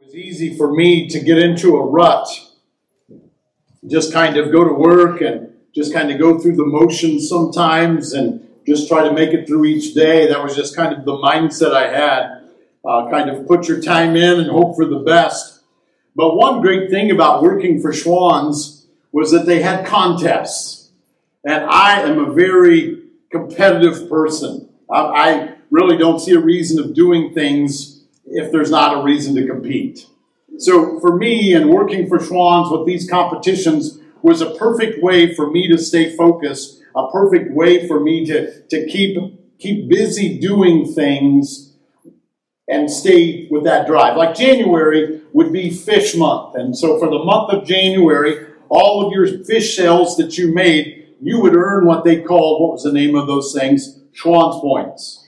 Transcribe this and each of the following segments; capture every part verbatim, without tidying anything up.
It was easy for me to get into a rut, just kind of go to work and just kind of go through the motions sometimes and just try to make it through each day. That was just kind of the mindset I had. Uh, kind of put your time in and hope for the best. But one great thing about working for Schwann's was that they had contests. And I am a very competitive person. I, I really don't see a reason of doing things if there's not a reason to compete. So for me, and working for Schwann's with these competitions was a perfect way for me to stay focused, a perfect way for me to, to keep, keep busy doing things and stay with that drive. Like January would be fish month. And so for the month of January, all of your fish sales that you made, you would earn what they called, what was the name of those things? Schwann's points.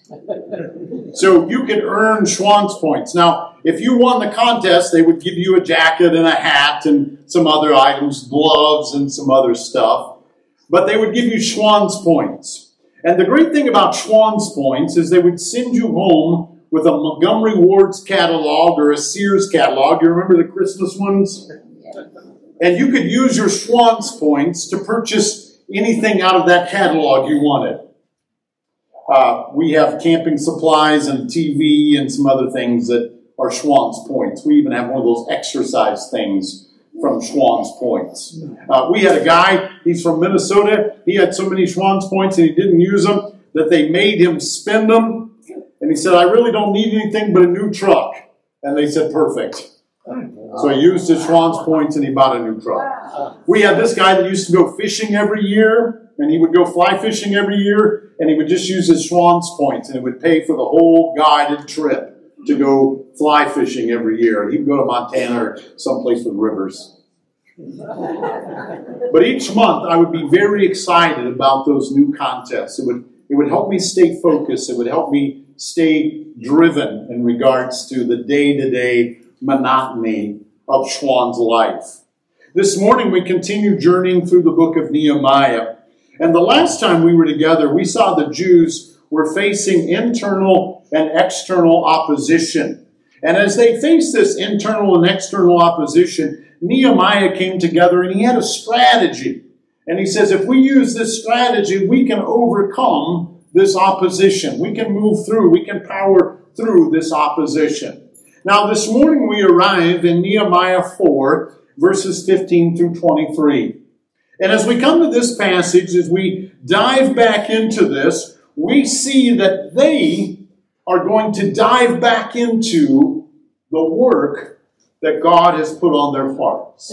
So you could earn Schwann's points. Now, if you won the contest, they would give you a jacket and a hat and some other items, gloves and some other stuff. But they would give you Schwann's points. And the great thing about Schwann's points is they would send you home with a Montgomery Ward's catalog or a Sears catalog. You remember the Christmas ones? And you could use your Schwann's points to purchase anything out of that catalog you wanted. Uh, we have camping supplies and T V and some other things that are Schwann's points. We even have one of those exercise things from Schwann's points. Uh, we had a guy, he's from Minnesota. He had so many Schwann's points and he didn't use them that they made him spend them. And he said, I really don't need anything but a new truck. And they said, perfect. So he used his Schwann's points and he bought a new truck. We had this guy that used to go fishing every year. And he would go fly fishing every year, and he would just use his Schwann's points, and it would pay for the whole guided trip to go fly fishing every year. And he would go to Montana or someplace with rivers. But each month, I would be very excited about those new contests. It would, it would help me stay focused. It would help me stay driven in regards to the day-to-day monotony of Schwann's life. This morning, we continue journeying through the book of Nehemiah. And the last time we were together, we saw the Jews were facing internal and external opposition. And as they faced this internal and external opposition, Nehemiah came together and he had a strategy. And he says, if we use this strategy, we can overcome this opposition. We can move through. We can power through this opposition. Now, this morning we arrive in Nehemiah four, verses fifteen through twenty-three. And as we come to this passage, as we dive back into this, we see that they are going to dive back into the work that God has put on their hearts.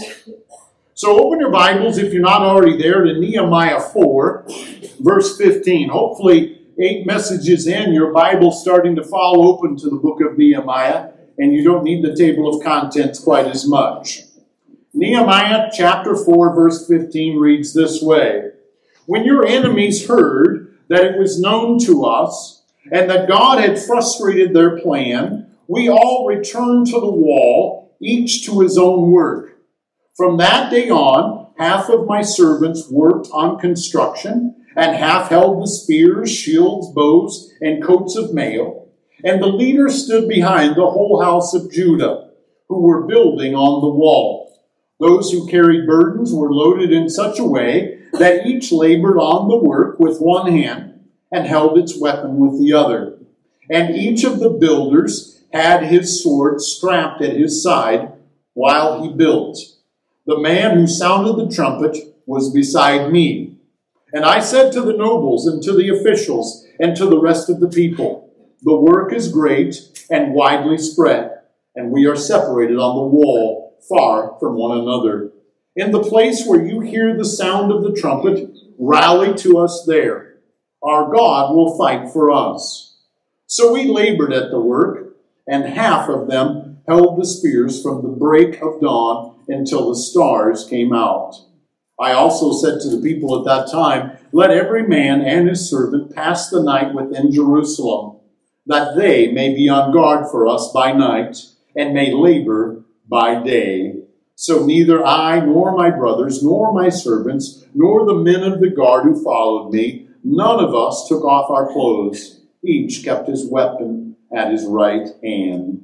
So open your Bibles, if you're not already there, to Nehemiah four, verse fifteen. Hopefully, eight messages in, your Bible's starting to fall open to the book of Nehemiah, and you don't need the table of contents quite as much. Nehemiah chapter four, verse fifteen reads this way. When your enemies heard that it was known to us and that God had frustrated their plan, we all returned to the wall, each to his own work. From that day on, half of my servants worked on construction, and half held the spears, shields, bows, and coats of mail. And the leader stood behind the whole house of Judah, who were building on the wall. Those who carried burdens were loaded in such a way that each labored on the work with one hand and held its weapon with the other. And each of the builders had his sword strapped at his side while he built. The man who sounded the trumpet was beside me. And I said to the nobles and to the officials and to the rest of the people, the work is great and widely spread, and we are separated on the wall far from one another. In the place where you hear the sound of the trumpet, rally to us there. Our God will fight for us. So we labored at the work, and half of them held the spears from the break of dawn until the stars came out. I also said to the people at that time, let every man and his servant pass the night within Jerusalem, that they may be on guard for us by night, and may labor by day. So neither I, nor my brothers, nor my servants, nor the men of the guard who followed me, none of us took off our clothes. Each kept his weapon at his right hand.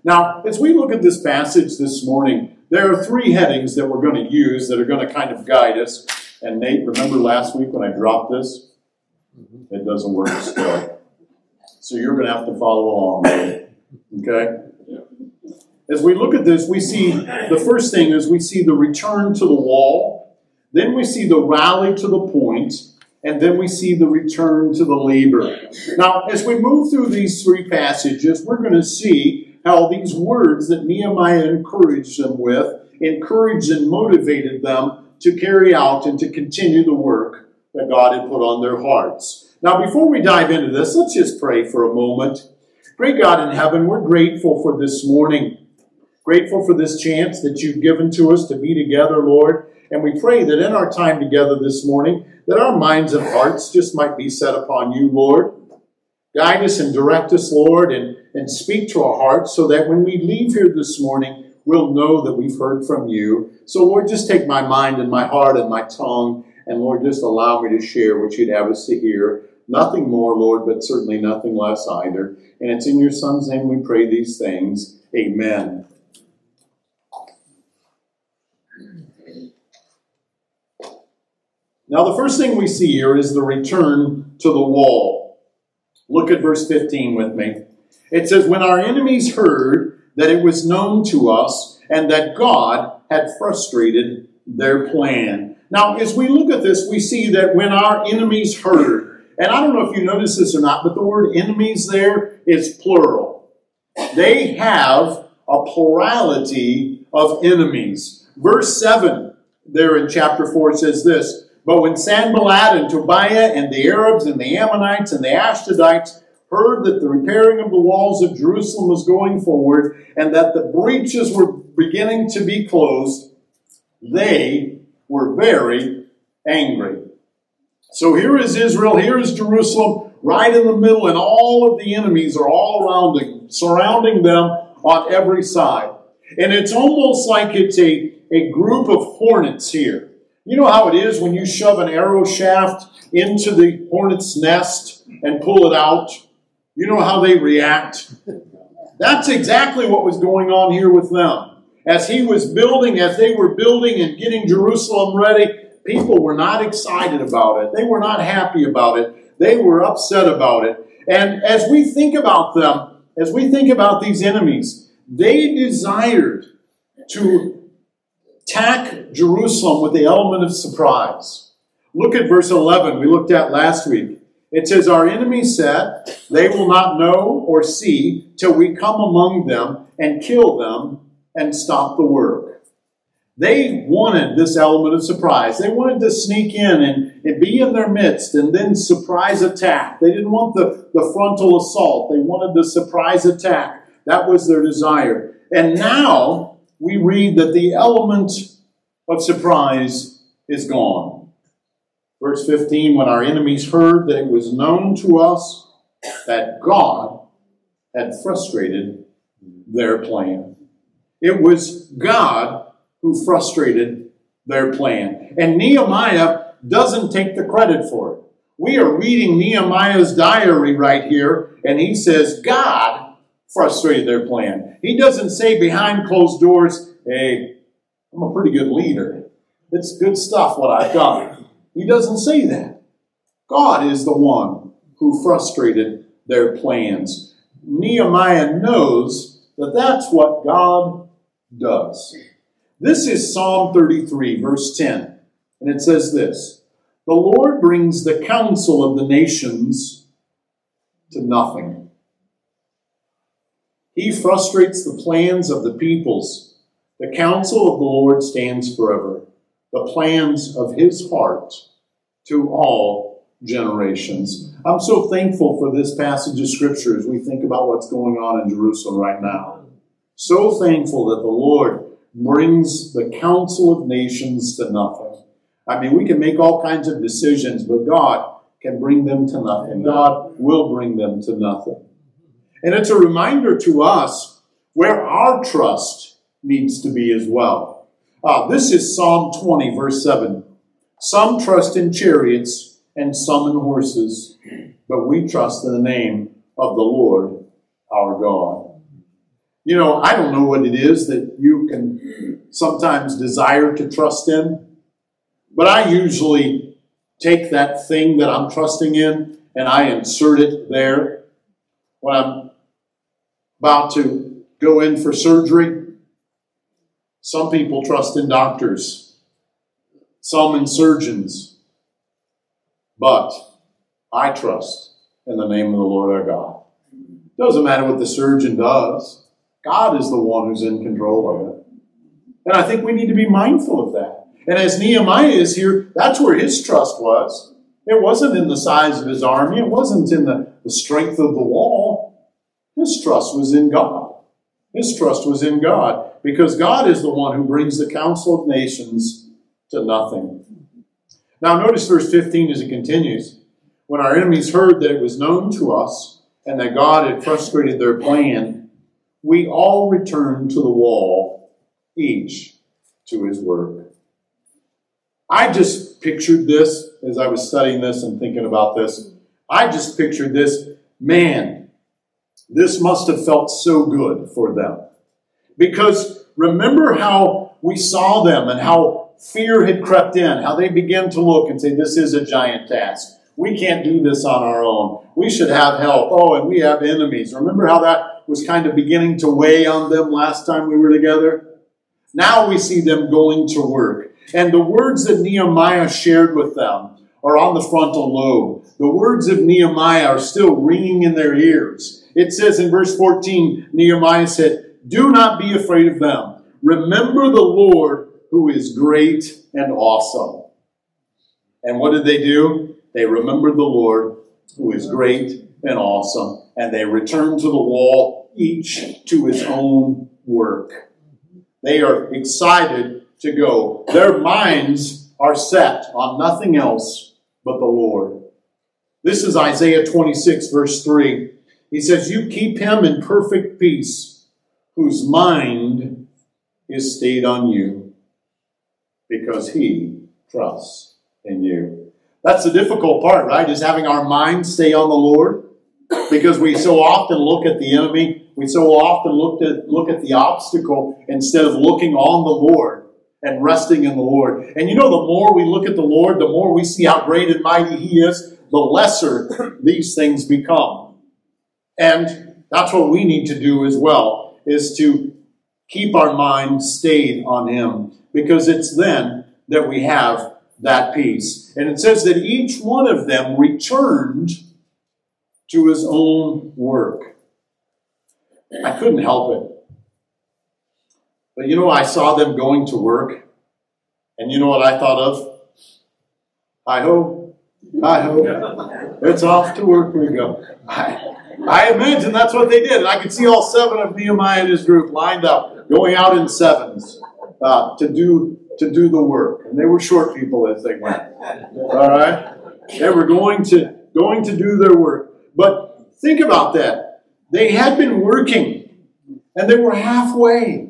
Now, as we look at this passage this morning, there are three headings that we're going to use that are going to kind of guide us. And Nate, remember last week when I dropped this? It doesn't work still. So you're going to have to follow along with it. Okay? As we look at this, we see the first thing is we see the return to the wall. Then we see the rally to the point. And then we see the return to the labor. Now, as we move through these three passages, we're going to see how these words that Nehemiah encouraged them with, encouraged and motivated them to carry out and to continue the work that God had put on their hearts. Now, before we dive into this, let's just pray for a moment. Great God in heaven, we're grateful for this morning. Grateful for this chance that you've given to us to be together, Lord. And we pray that in our time together this morning, that our minds and hearts just might be set upon you, Lord. Guide us and direct us, Lord, and, and speak to our hearts so that when we leave here this morning, we'll know that we've heard from you. So, Lord, just take my mind and my heart and my tongue, and, Lord, just allow me to share what you'd have us to hear. Nothing more, Lord, but certainly nothing less either. And it's in your Son's name we pray these things. Amen. Now, the first thing we see here is the return to the wall. Look at verse fifteen with me. It says, when our enemies heard that it was known to us and that God had frustrated their plan. Now, as we look at this, we see that when our enemies heard, and I don't know if you notice this or not, but the word enemies there is plural. They have a plurality of enemies. Verse seven there in chapter four says this, but when Sanballat and Tobiah and the Arabs and the Ammonites and the Ashdodites heard that the repairing of the walls of Jerusalem was going forward and that the breaches were beginning to be closed, they were very angry. So here is Israel, here is Jerusalem, right in the middle, and all of the enemies are all around them, surrounding them on every side. And it's almost like it's a, a group of hornets here. You know how it is when you shove an arrow shaft into the hornet's nest and pull it out? You know how they react? That's exactly what was going on here with them. As he was building, as they were building and getting Jerusalem ready, people were not excited about it. They were not happy about it. They were upset about it. And as we think about them, as we think about these enemies, they desired to attack Jerusalem with the element of surprise. Look at verse eleven we looked at last week. It says, our enemies said, they will not know or see till we come among them and kill them and stop the work. They wanted this element of surprise. They wanted to sneak in and, and be in their midst and then surprise attack. They didn't want the, the frontal assault. They wanted the surprise attack. That was their desire. And now we read that the element of surprise is gone. Verse fifteen, when our enemies heard that it was known to us that God had frustrated their plan. It was God who frustrated their plan. And Nehemiah doesn't take the credit for it. We are reading Nehemiah's diary right here, and he says God frustrated their plan. He doesn't say behind closed doors, hey, I'm a pretty good leader. It's good stuff what I've done. He doesn't say that. God is the one who frustrated their plans. Nehemiah knows that that's what God does. This is Psalm thirty-three, verse ten. And it says this, the Lord brings the counsel of the nations to nothing. He frustrates the plans of the peoples. The counsel of the Lord stands forever. The plans of his heart to all generations. I'm so thankful for this passage of Scripture as we think about what's going on in Jerusalem right now. So thankful that the Lord brings the counsel of nations to nothing. I mean, we can make all kinds of decisions, but God can bring them to nothing. God will bring them to nothing. And it's a reminder to us where our trust needs to be as well. Uh, this is Psalm twenty, verse seven. Some trust in chariots and some in horses, but we trust in the name of the Lord our God. You know, I don't know what it is that you can sometimes desire to trust in, but I usually take that thing that I'm trusting in and I insert it there. When I'm about to go in for surgery, some people trust in doctors, some in surgeons, but I trust in the name of the Lord our God. Doesn't matter what the surgeon does. God is the one who's in control of it. And I think we need to be mindful of that. And as Nehemiah is here, that's where his trust was. It wasn't in the size of his army. It wasn't in the, the strength of the wall. His trust was in God. His trust was in God, because God is the one who brings the counsel of nations to nothing. Now notice verse fifteen as it continues. When our enemies heard that it was known to us and that God had frustrated their plan, we all returned to the wall, each to his work. I just pictured this as I was studying this and thinking about this. I just pictured this, man, this must have felt so good for them. Because remember how we saw them and how fear had crept in, how they began to look and say, this is a giant task. We can't do this on our own. We should have help. Oh, and we have enemies. Remember how that was kind of beginning to weigh on them last time we were together? Now we see them going to work. And the words that Nehemiah shared with them are on the frontal lobe. The words of Nehemiah are still ringing in their ears. It says in verse fourteen, Nehemiah said, do not be afraid of them. Remember the Lord who is great and awesome. And what did they do? They remembered the Lord who is great and awesome. And they returned to the wall, each to his own work. They are excited to go. Their minds are set on nothing else but the Lord. This is Isaiah twenty-six, verse three. He says, you keep him in perfect peace, whose mind is stayed on you, because he trusts in you. That's the difficult part, right? Is having our minds stay on the Lord. Because we so often look at the enemy, we so often look at, look at the obstacle instead of looking on the Lord and resting in the Lord. And you know, the more we look at the Lord, the more we see how great and mighty he is, the lesser these things become. And that's what we need to do as well, is to keep our mind stayed on him, because it's then that we have that peace. And it says that each one of them returned to his own work. I couldn't help it. But you know, I saw them going to work, and you know what I thought of? I hope, I hope, it's off to work we go. I, I imagine that's what they did. And I could see all seven of Nehemiah and his group lined up, going out in sevens uh, to do to do the work. And they were short people as they went. All right? They were going to going to do their work. But think about that. They had been working, and they were halfway.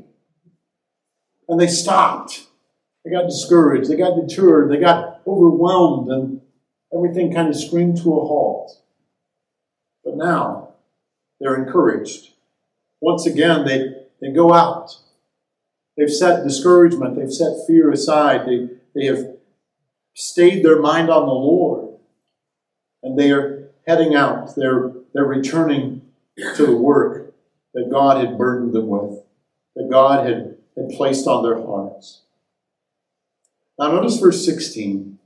And they stopped. They got discouraged. They got deterred. They got overwhelmed, and everything kind of screamed to a halt. But now, they're encouraged. Once again, they, they go out. They've set discouragement. They've set fear aside. They, they have stayed their mind on the Lord. And they are heading out. They're, they're returning to the work that God had burdened them with, that God had, had placed on their hearts. Now notice verse sixteen.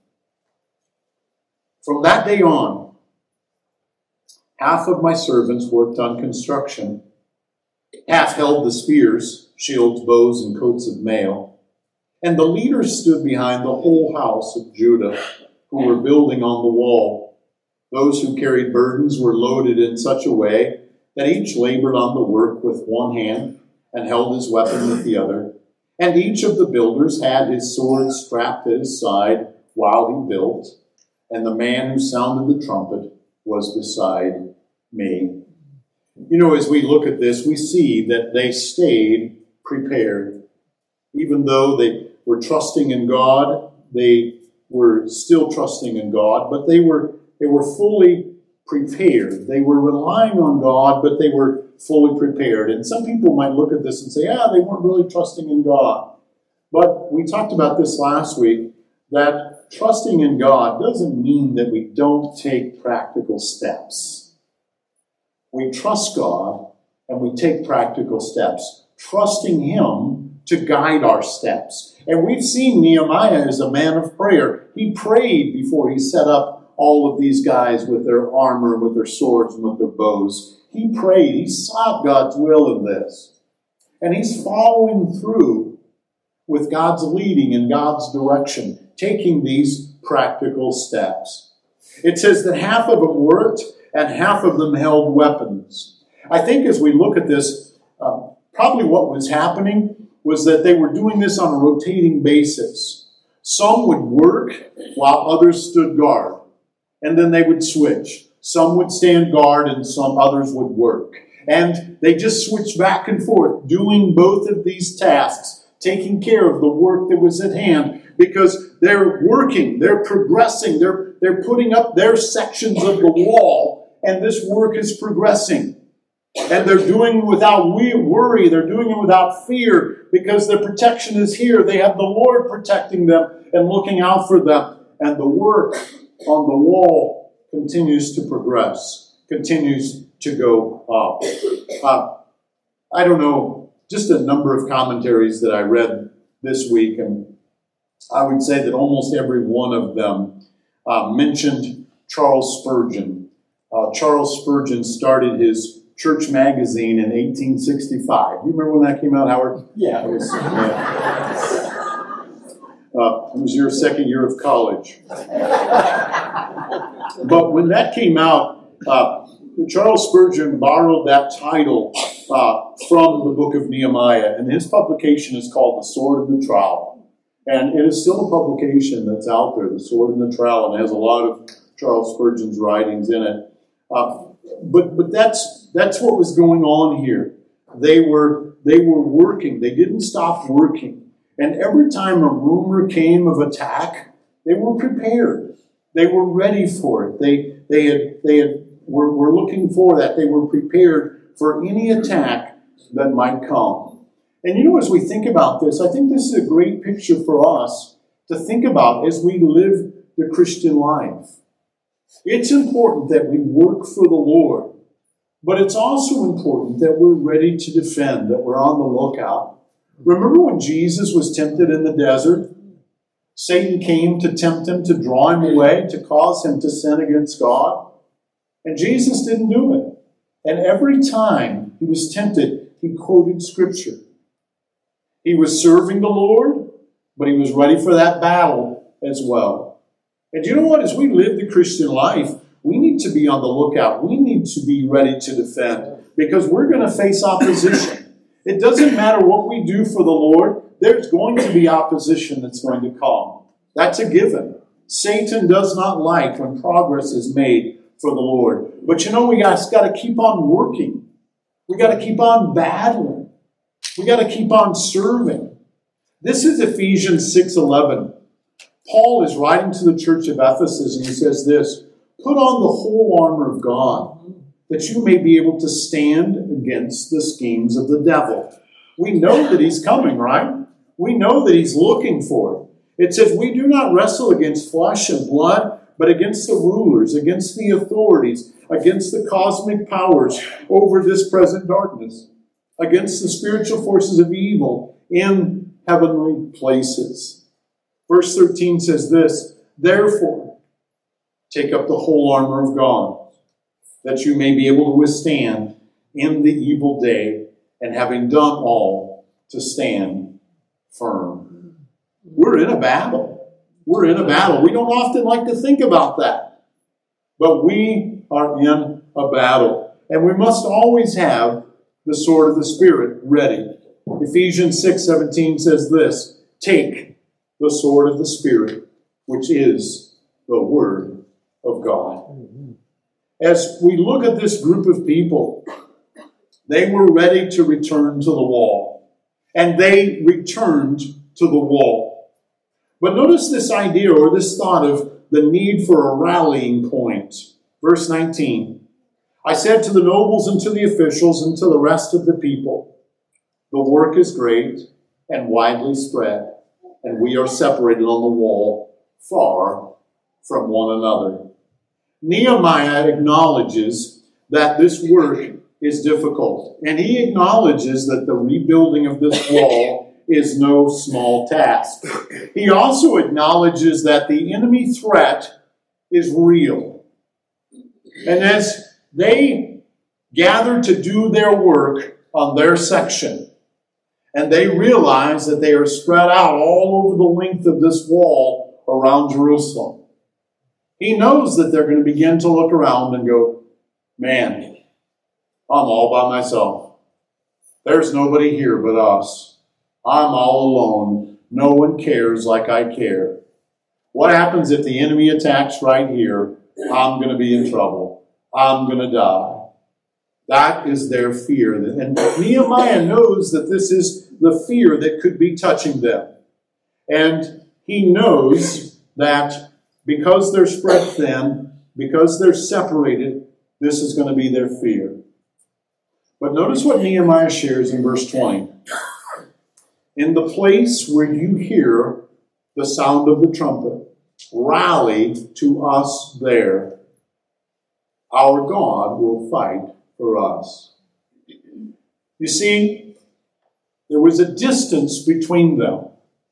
From that day on, half of my servants worked on construction, half held the spears, shields, bows, and coats of mail, and the leaders stood behind the whole house of Judah, who were building on the wall. Those who carried burdens were loaded in such a way that each labored on the work with one hand and held his weapon with the other. And each of the builders had his sword strapped at his side while he built, and the man who sounded the trumpet was beside me. You know, as we look at this, we see that they stayed prepared. Even though they were trusting in God, they were still trusting in God, but they were they were fully prepared. They were relying on God, but they were fully prepared. And some people might look at this and say, ah, they weren't really trusting in God. But we talked about this last week, that trusting in God doesn't mean that we don't take practical steps. We trust God and we take practical steps, trusting Him to guide our steps. And we've seen Nehemiah as a man of prayer. He prayed before he set up all of these guys with their armor, with their swords, and with their bows. He prayed. He sought God's will in this. And he's following through with God's leading and God's direction, taking these practical steps. It says that half of them worked and half of them held weapons. I think as we look at this, uh, probably what was happening was that they were doing this on a rotating basis. Some would work while others stood guard, and then they would switch. Some would stand guard and some others would work. And they just switched back and forth, doing both of these tasks, taking care of the work that was at hand, because they're working, they're progressing, they're, they're putting up their sections of the wall, and this work is progressing. And they're doing it without worry, they're doing it without fear, because their protection is here. They have the Lord protecting them and looking out for them. And the work on the wall continues to progress, continues to go up. Uh, I don't know, just a number of commentaries that I read this week, and I would say that almost every one of them uh, mentioned Charles Spurgeon. Uh, Charles Spurgeon started his church magazine in eighteen sixty-five. You remember when that came out, Howard? Yeah. It was, uh, uh, it was your second year of college. But when that came out, uh, Charles Spurgeon borrowed that title uh, from the book of Nehemiah, and his publication is called The Sword and the Trowel. And it is still a publication that's out there, The Sword and the Trowel, and it has a lot of Charles Spurgeon's writings in it. Uh, but but that's that's what was going on here. They were they were working. They didn't stop working. And every time a rumor came of attack, they were prepared. They were ready for it. They they had they had were, were looking for that. They were prepared for any attack that might come. And you know, as we think about this, I think this is a great picture for us to think about as we live the Christian life. It's important that we work for the Lord, but it's also important that we're ready to defend, that we're on the lookout. Remember when Jesus was tempted in the desert? Satan came to tempt him, to draw him away, to cause him to sin against God. And Jesus didn't do it. And every time he was tempted, he quoted Scripture. He was serving the Lord, but he was ready for that battle as well. And you know what? As we live the Christian life, we need to be on the lookout. We need to be ready to defend, because we're going to face opposition. It doesn't matter what we do for the Lord, there's going to be opposition that's going to come. That's a given. Satan does not like when progress is made for the Lord. But you know, we guys got to keep on working. We got to keep on battling. We got to keep on serving. This is Ephesians six eleven. Paul is writing to the church of Ephesus, and he says this: put on the whole armor of God, that you may be able to stand against the schemes of the devil. We know that he's coming, right? We know that he's looking for it. It says, we do not wrestle against flesh and blood, but against the rulers, against the authorities, against the cosmic powers over this present darkness, against the spiritual forces of evil in heavenly places. Verse thirteen says this: therefore, take up the whole armor of God, that you may be able to withstand in the evil day, and having done all, to stand firm. We're in a battle. We're in a battle. We don't often like to think about that. But we are in a battle. And we must always have the sword of the Spirit ready. Ephesians six seventeen says this: take the sword of the Spirit, which is the Word of God. As we look at this group of people, they were ready to return to the wall. And they returned to the wall. But notice this idea, or this thought of the need for a rallying point. Verse nineteen. I said to the nobles and to the officials and to the rest of the people, the work is great and widely spread, and we are separated on the wall far from one another. Nehemiah acknowledges that this work is difficult, and he acknowledges that the rebuilding of this wall is no small task. He also acknowledges that the enemy threat is real. And as they gather to do their work on their section, and they realize that they are spread out all over the length of this wall around Jerusalem, he knows that they're going to begin to look around and go, man, I'm all by myself. There's nobody here but us. I'm all alone. No one cares like I care. What happens if the enemy attacks right here? I'm going to be in trouble. I'm going to die. That is their fear. And Nehemiah knows that this is the fear that could be touching them. And he knows that because they're spread thin, because they're separated, this is going to be their fear. But notice what Nehemiah shares in verse twenty. In the place where you hear the sound of the trumpet, rally to us there. Our God will fight for us. You see, there was a distance between them,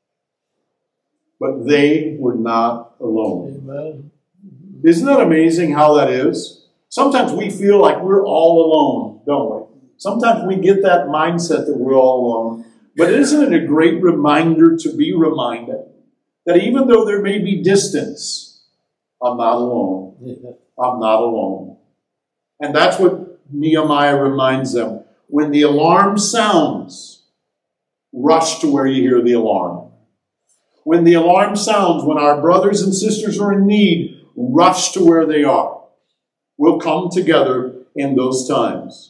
but they were not alone. Amen. Isn't that amazing how that is? Sometimes we feel like we're all alone, don't we? Sometimes we get that mindset that we're all alone. But isn't it a great reminder to be reminded that even though there may be distance, I'm not alone. I'm not alone. And that's what Nehemiah reminds them. When the alarm sounds, rush to where you hear the alarm. When the alarm sounds, when our brothers and sisters are in need, rush to where they are. We'll come together in those times.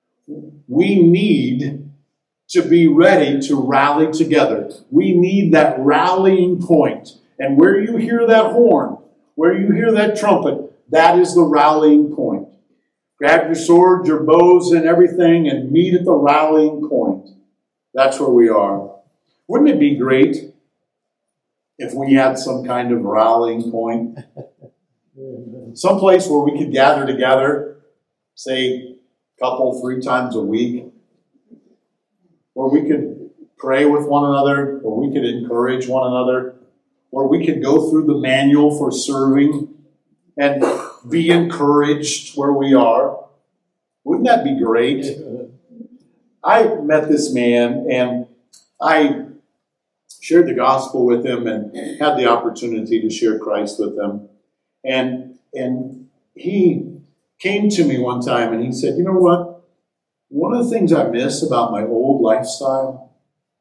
We need to be ready to rally together. We need that rallying point. And where you hear that horn, where you hear that trumpet, that is the rallying point. Grab your swords, your bows, and everything, and meet at the rallying point. That's where we are. Wouldn't it be great if we had some kind of rallying point? Some place where we could gather together, say, a couple, three times a week, where we could pray with one another, where we could encourage one another, where we could go through the manual for serving and be encouraged where we are. Wouldn't that be great? I met this man, and I shared the gospel with him and had the opportunity to share Christ with him. And, and he came to me one time and he said, you know what? One of the things I miss about my old lifestyle,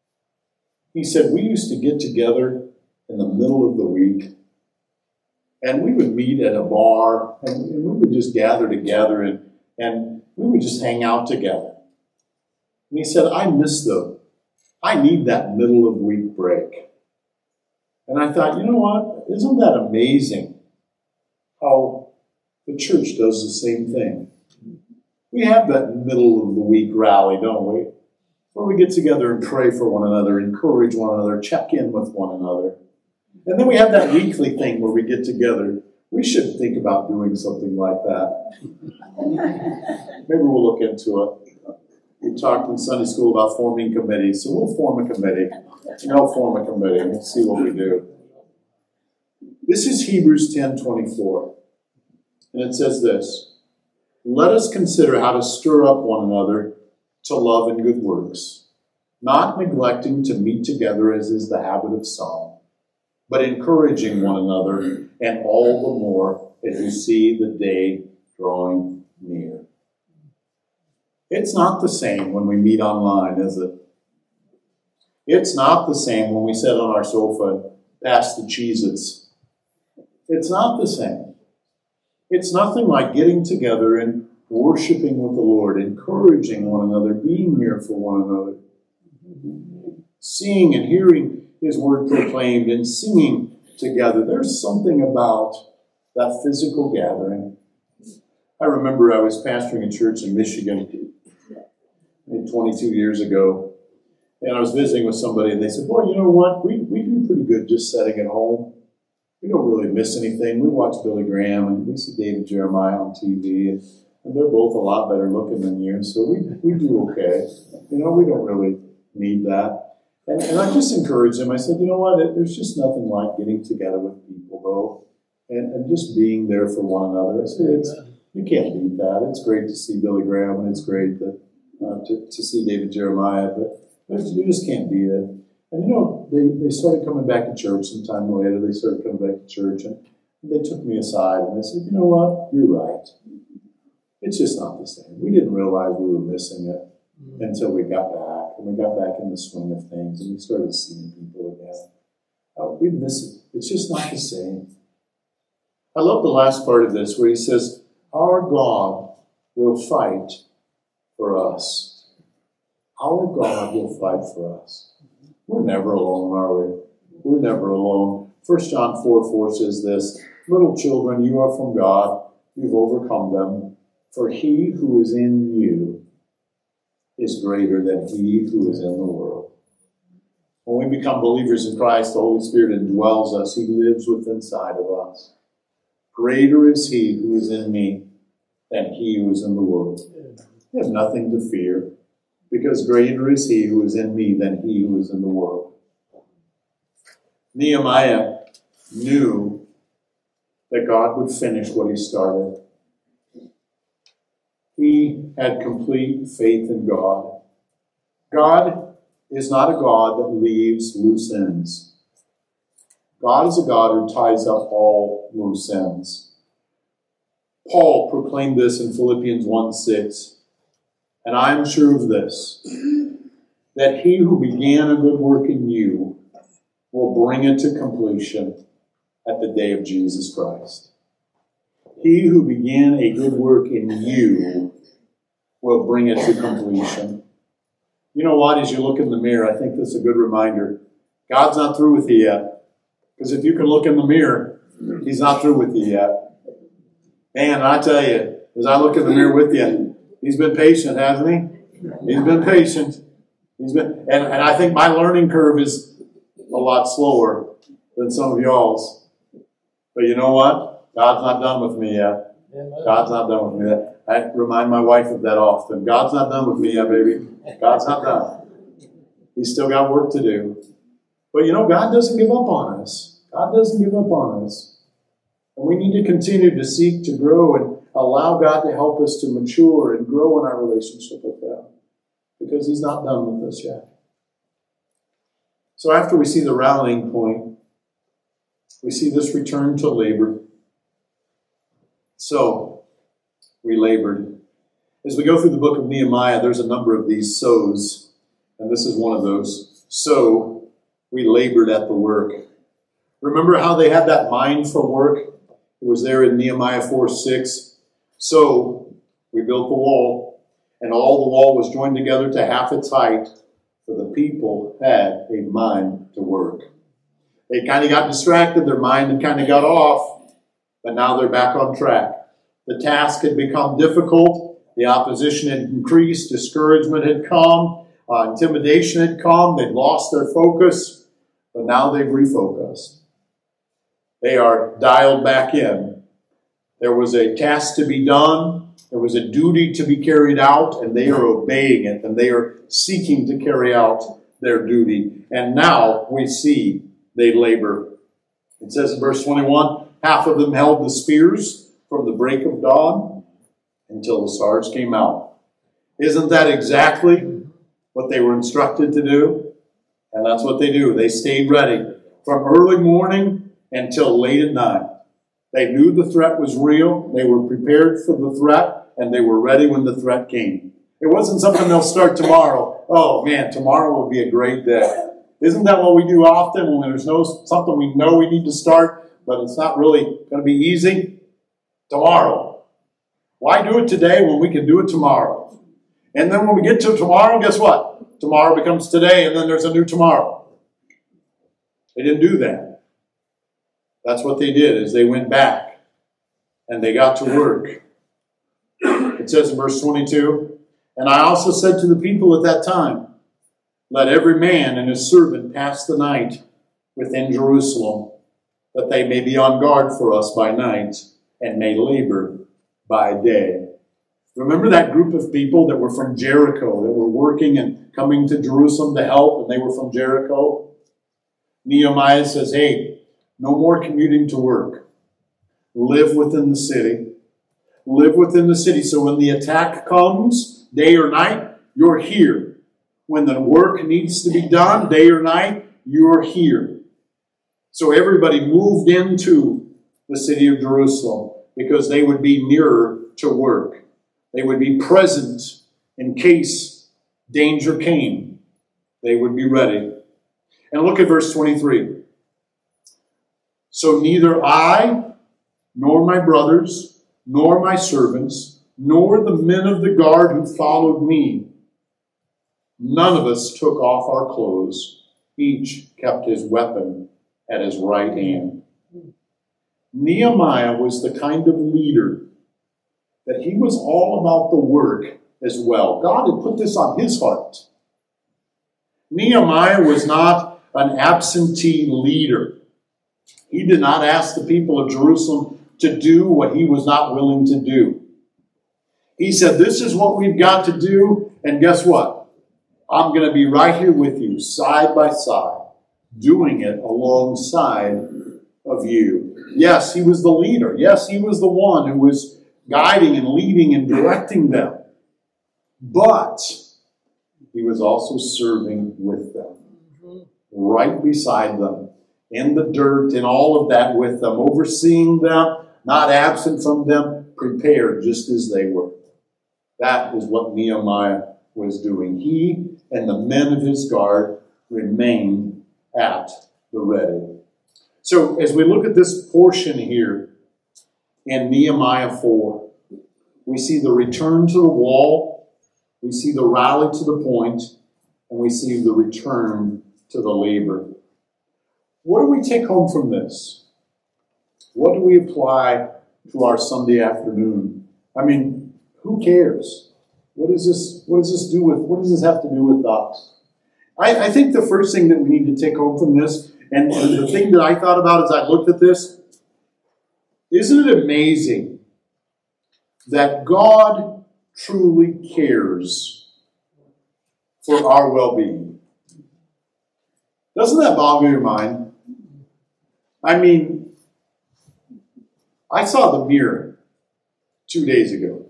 he said, we used to get together in the middle of the week and we would meet at a bar and, and we would just gather together and, and we would just hang out together. And he said, I miss the, I need that middle of week break. And I thought, you know what? Isn't that amazing how the church does the same thing? We have that middle of the week rally, don't we? Where we get together and pray for one another, encourage one another, check in with one another. And then we have that weekly thing where we get together. We should think about doing something like that. Maybe we'll look into it. We talked in Sunday school about forming committees, so we'll form a committee. And I'll form a committee and we'll see what we do. This is Hebrews ten twenty-four. And it says this, let us consider how to stir up one another to love and good works, not neglecting to meet together as is the habit of some, but encouraging one another, and all the more as you see the day drawing near. It's not the same when we meet online, is it? It's not the same when we sit on our sofa and pass the Cheez-Its. It's not the same. It's nothing like getting together and worshiping with the Lord, encouraging one another, being here for one another, seeing and hearing His word proclaimed and singing together. There's something about that physical gathering. I remember I was pastoring a church in Michigan twenty-two years ago, and I was visiting with somebody, and they said, boy, you know what? We, we do pretty good just sitting at home. We don't really miss anything. We watch Billy Graham, and we see David Jeremiah on T V, and, and they're both a lot better looking than you, so we, we do okay. You know, we don't really need that. And, and I just encouraged them. I said, you know what? It, there's just nothing like getting together with people, though, and, and just being there for one another. I said, it's, you can't beat that. It's great to see Billy Graham, and it's great that, uh, to, to see David Jeremiah, but you just can't beat it. And you know, they, they started coming back to church sometime later. They started coming back to church, and they took me aside, and they said, you know what? You're right. It's just not the same. We didn't realize we were missing it mm-hmm. until we got back, and we got back in the swing of things, and we started seeing people again. Oh, we miss it. It's just not the same. I love the last part of this where he says, our God will fight for us. Our God will fight for us. We're never alone, are we? We're never alone. First John four four says this, little children, you are from God. You've overcome them. For he who is in you is greater than he who is in the world. When we become believers in Christ, the Holy Spirit indwells us. He lives within inside of us. Greater is he who is in me than he who is in the world. You have nothing to fear, because greater is he who is in me than he who is in the world. Nehemiah knew that God would finish what he started. He had complete faith in God. God is not a God that leaves loose ends. God is a God who ties up all loose ends. Paul proclaimed this in Philippians one six. And I am sure of this, that he who began a good work in you will bring it to completion at the day of Jesus Christ. He who began a good work in you will bring it to completion. You know what? As you look in the mirror, I think this is a good reminder. God's not through with you yet. Because if you can look in the mirror, he's not through with you yet. And I tell you, as I look in the mirror with you, he's been patient, hasn't he? He's been patient. He's been, and, and I think my learning curve is a lot slower than some of y'all's. But you know what? God's not done with me yet. God's not done with me yet. I remind my wife of that often. God's not done with me yet, baby. God's not done. He's still got work to do. But you know, God doesn't give up on us. God doesn't give up on us. And we need to continue to seek to grow and allow God to help us to mature and grow in our relationship with Him. Because He's not done with us yet. So after we see the rallying point, we see this return to labor. So, we labored. As we go through the book of Nehemiah, there's a number of these so's, and this is one of those. So, we labored at the work. Remember how they had that mind for work? It was there in Nehemiah four six. So, we built the wall, and all the wall was joined together to half its height, for the people had a mind to work. They kind of got distracted, their mind had kind of got off, but now they're back on track. The task had become difficult, the opposition had increased, discouragement had come, uh, intimidation had come, they'd lost their focus, but now they've refocused. They are dialed back in. There was a task to be done, there was a duty to be carried out, and they are obeying it, and they are seeking to carry out their duty. And now we see they labor. It says in verse twenty-one, half of them held the spears from the break of dawn until the stars came out. Isn't that exactly what they were instructed to do? And that's what they do. They stayed ready from early morning until late at night. They knew the threat was real. They were prepared for the threat, and they were ready when the threat came. It wasn't something they'll start tomorrow. Oh man, tomorrow will be a great day. Isn't that what we do often when there's no something we know we need to start, but it's not really going to be easy? Tomorrow. Why do it today when we can do it tomorrow? And then when we get to tomorrow, guess what? Tomorrow becomes today, and then there's a new tomorrow. They didn't do that. That's what they did, is they went back, and they got to work. It says in verse twenty-two, "And I also said to the people at that time, let every man and his servant pass the night within Jerusalem, that they may be on guard for us by night and may labor by day." Remember that group of people that were from Jericho, that were working and coming to Jerusalem to help, and they were from Jericho? Nehemiah says, hey, no more commuting to work. Live within the city. Live within the city. So when the attack comes, day or night, you're here. When the work needs to be done, day or night, you're here. So everybody moved into the city of Jerusalem because they would be nearer to work. They would be present in case danger came. They would be ready. And look at verse twenty-three. "So neither I, nor my brothers, nor my servants, nor the men of the guard who followed me, none of us took off our clothes. Each kept his weapon at his right hand." Nehemiah was the kind of leader that he was all about the work as well. God had put this on his heart. Nehemiah was not an absentee leader. He did not ask the people of Jerusalem to do what he was not willing to do. He said, this is what we've got to do, and guess what? I'm going to be right here with you, side by side, doing it alongside of you. Yes, he was the leader. Yes, he was the one who was guiding and leading and directing them. But he was also serving with them, right beside them, in the dirt and all of that with them, overseeing them, not absent from them, prepared just as they were. That is what Nehemiah was doing. He and the men of his guard remained at the ready. So as we look at this portion here in Nehemiah four, we see the return to the wall, we see the rally to the point, and we see the return to the labor. What do we take home from this? What do we apply to our Sunday afternoon? I mean, who cares? What does this, what does this do with, what does this have to do with us? I, I think the first thing that we need to take home from this, and, and the thing that I thought about as I looked at this, isn't it amazing that God truly cares for our well-being? Doesn't that boggle your mind? I mean, I saw the mirror two days ago.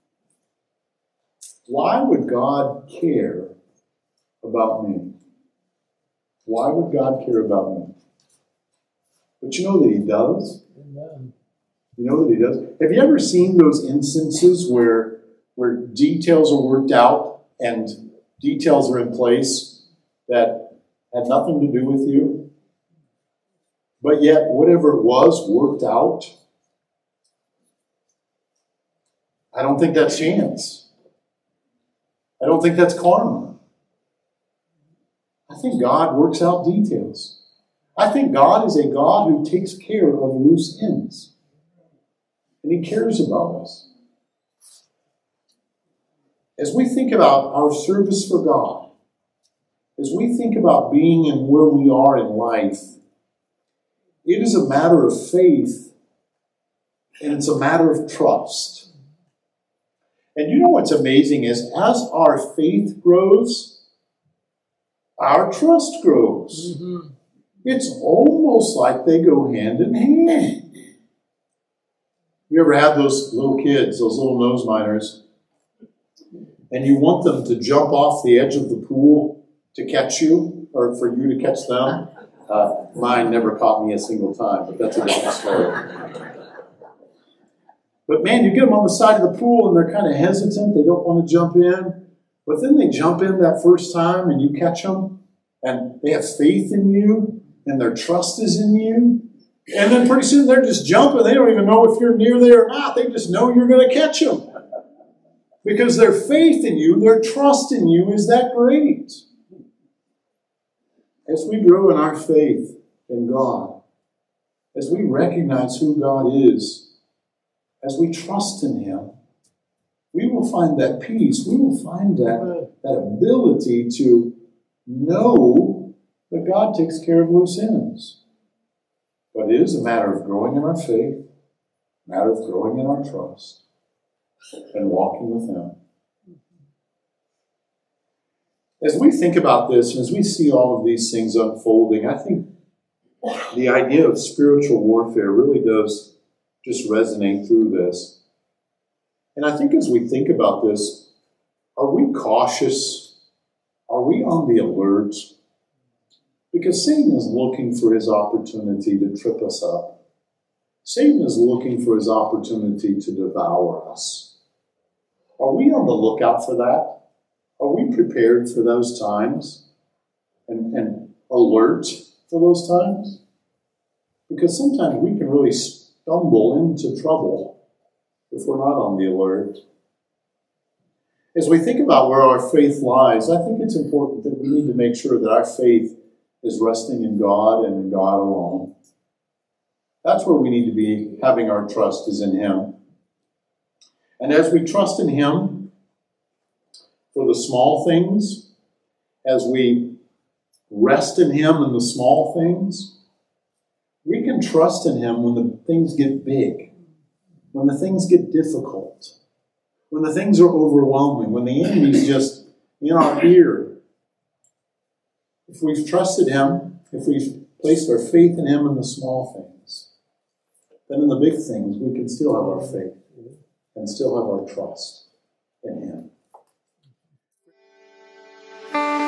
Why would God care about me? Why would God care about me? But you know that he does. Amen. You know that he does. Have you ever seen those instances where, where details are worked out and details are in place that had nothing to do with you? But yet, whatever it was worked out? I don't think that's chance. I don't think that's karma. I think God works out details. I think God is a God who takes care of loose ends. And he cares about us. As we think about our service for God, as we think about being and where we are in life, it is a matter of faith and it's a matter of trust. And you know what's amazing is as our faith grows, our trust grows. Mm-hmm. It's almost like they go hand in hand. You ever had those little kids, those little nose miners, and you want them to jump off the edge of the pool to catch you, or for you to catch them? Uh, mine never caught me a single time, but that's a different story. But man, you get them on the side of the pool and they're kind of hesitant. They don't want to jump in. But then they jump in that first time and you catch them and they have faith in you and their trust is in you. And then pretty soon they're just jumping. They don't even know if you're near there or not. They just know you're going to catch them. Because their faith in you, their trust in you is that great. As we grow in our faith in God, as we recognize who God is, as we trust in him, we will find that peace. We will find that, that ability to know that God takes care of loose ends. But it is a matter of growing in our faith, a matter of growing in our trust, and walking with Him. As we think about this, and as we see all of these things unfolding, I think the idea of spiritual warfare really does just resonate through this. And I think as we think about this, are we cautious? Are we on the alert? Because Satan is looking for his opportunity to trip us up. Satan is looking for his opportunity to devour us. Are we on the lookout for that? Are we prepared for those times and, and alert for those times? Because sometimes we can really stumble into trouble if we're not on the alert. As we think about where our faith lies, I think it's important that we need to make sure that our faith is resting in God and in God alone. That's where we need to be having our trust is in Him. And as we trust in Him for the small things, as we rest in Him in the small things, we can trust in Him when the things get big, when the things get difficult, when the things are overwhelming, when the enemy's just in our ear. If we've trusted Him, if we've placed our faith in Him in the small things, then in the big things we can still have our faith and still have our trust in Him.